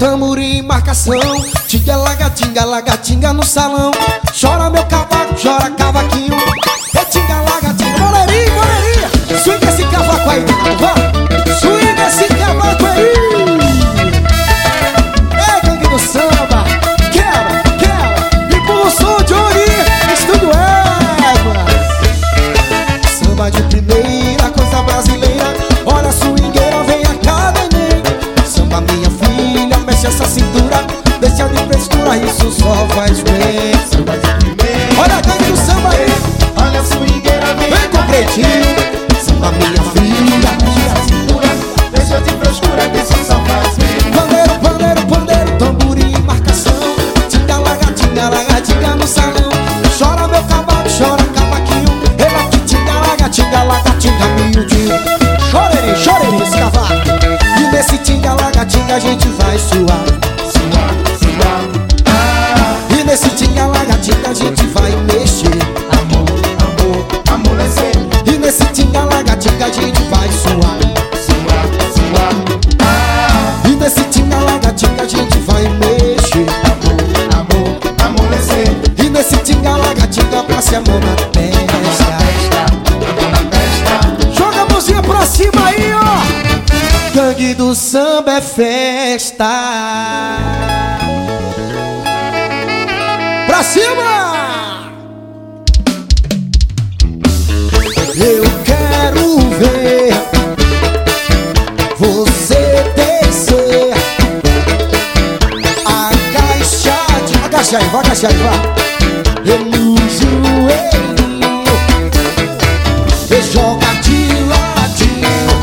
tamborim em marcação. Tinga, lagatinga no salão. Chora meu cavaco, chora cavaquinho. É tinga, lagatinga, boleirinha, boleirinha. Swinga esse cavaco aí, vá. Swinga esse cavaco aí. É gangue do samba. Quebra, quebra. Empurra o som de Ori, Estúdio Égua. Samba de primeira, coisa brasileira. Olha a swingueira, vem a cada neném. Samba minha filha, mexe essa cintura. Deixa de frescura, isso só faz bem. Samba de primeira, olha a gangue do samba aí. olha a swingueira, Vem com o pretinho. Samba minha filha, mexe a cintura. Deixa de frescura, que isso só faz bem. pandeiro, pandeiro, pandeiro, tamborim em marcação. Tinga, lagatinga no salão. Chora meu cavaco, chora cavaquinho. Ela que tinga, lagatinga, miudinho. Chorei, chorei nesse cavaco. E nesse tinga, lagatinga a gente vai suar. Suar, suar, ah. E nesse tinga, lagatinga a gente vai mexer. Amor, amor, amolecer. E nesse tinga, lagatinga a gente vai suar. Suar, suar, ah. E nesse tinga, lagatinga a gente vai mexer. Amor, amor, amolecer. E nesse tinga, lagatinga passe a mão na testa. Amor na testa. Joga a mãozinha pra cima aí, ó. Gangue do samba é festa. Pra cima! Eu quero ver você descer. Agacha aí, vai agachar aí, vai. Eu no joelhinho, eu joga de ladinho.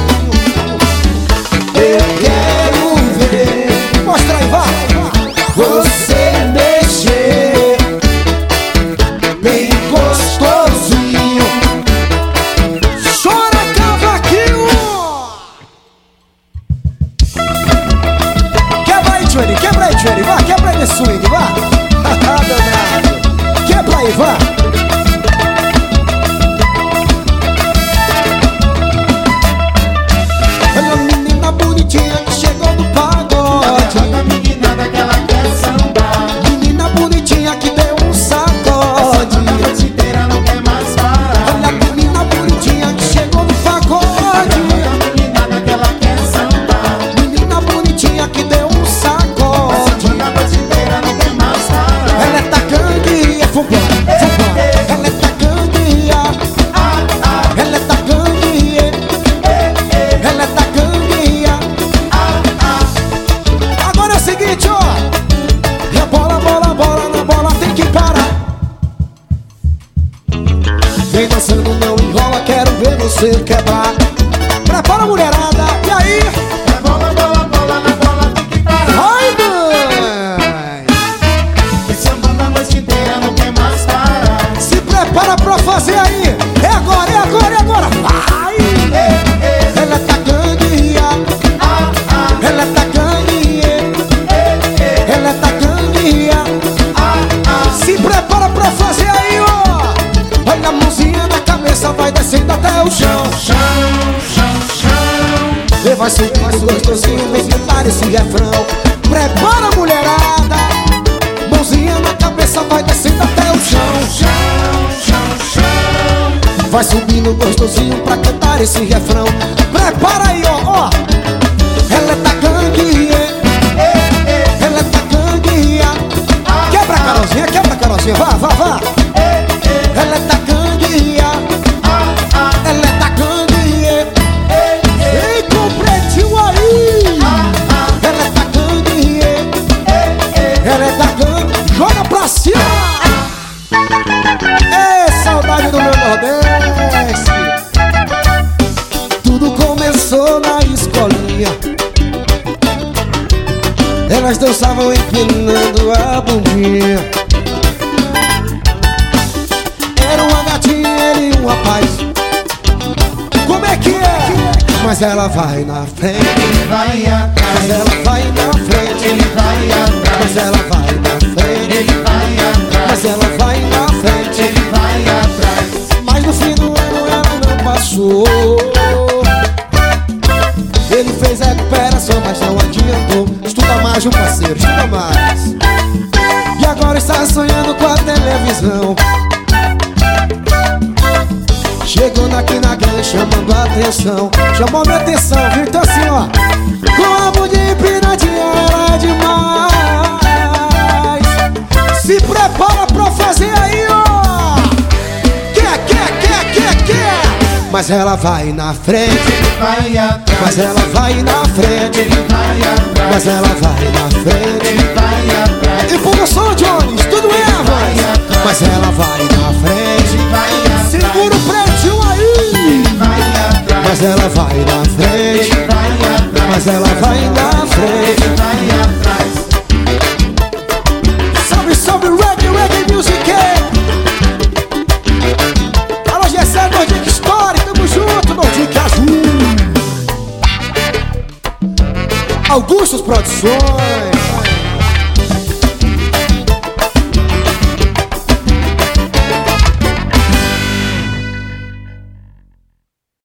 Eu quero ver, mostra aí, vai. Você mexer bem gostosinho. Chora cavaquinho. Quebra aí, Johnny, vai, quebra aí nesse swing, vai. Quebra aí, vai. Olha a menina bonitinha que chegou do pagode. Olha a meninada que ela quer sambar. Menina bonitinha que deu um sacode. A noite inteira não quer mais parar. Olha a menina bonitinha que chegou do pagode. Olha a meninada que ela quer sambar. Menina bonitinha que deu um sacode. A noite inteira não quer mais parar. Ela é tacangue, é vambora. Ela é tacangue, ela é tacangue, ela é tacangue. Agora é o seguinte, ó. E a bola na bola tem que parar. Vem dançando, não enrola, quero ver você quebrar. Prepara a mulherada, e aí? É bola, bola, bola, na bola tem que parar. Vai, mãe! E sambando a noite inteira não quer mais parar. Se prepara pra fazer aí. É agora, é agora, é agora. Vai! Ela é tacangue, ela é tacangue, ela é tacangue. Se prepara pra fazer aí, ó. Olha a mãozinha na cabeça, vai descendo até o chão. Chão, chão, chão. E vai subindo gostosinho, vem cantar esse refrão. Prepara a mulherada. Mãozinha na cabeça, vai descendo até o chão. Chão, chão, chão. Vai subindo gostosinho pra cantar esse refrão. Prepara aí, ó, ó. Ela é tacangue, ela é tacangue. Quebra a Carolzinha, vá, vá, vá. Ela é tacangue, ela é tacangue. Vem com o pretinho aí. Ela é tacangue, ela é tacangue. Joga pra cima. Ê, saudade do meu Nordeste. Tudo começou na escolinha. Elas dançavam empinando a bundinha. Era uma gatinha, ele e um rapaz. Como é que é? Mas ela vai na frente, Ele vai atrás. mas ela vai na frente. Ele vai atrás. Mas ela vai na frente, Ele vai atrás. mas ela vai na frente. Ele vai atrás. Mas no fim do ano ela não passou. Ele fez recuperação, mas não adiantou. Estuda mais mais, um parceiro, estuda mais. E agora está sonhando com a televisão. Chegando aqui na grande chamando a atenção. Chamou minha atenção, viu? Então assim, ó, como de empiradinha ela é demais. Se prepara pra fazer aí, ó. Quer. Mas ela vai na frente, vai atrás, mas ela vai na frente, vai atrás, mas ela vai na frente, vai atrás, empurra o som, Jones, tudo é, voz. Mas ela vai na frente, vai atrás, segura o pretinho aí. vai atrás, Mas ela vai na frente, vai atrás, mas ela vai na frente. vai atrás. Salve, reggae music. Alô, Gessé, Nordic Story, tamo junto, Nordic Azul. Augustus Produções.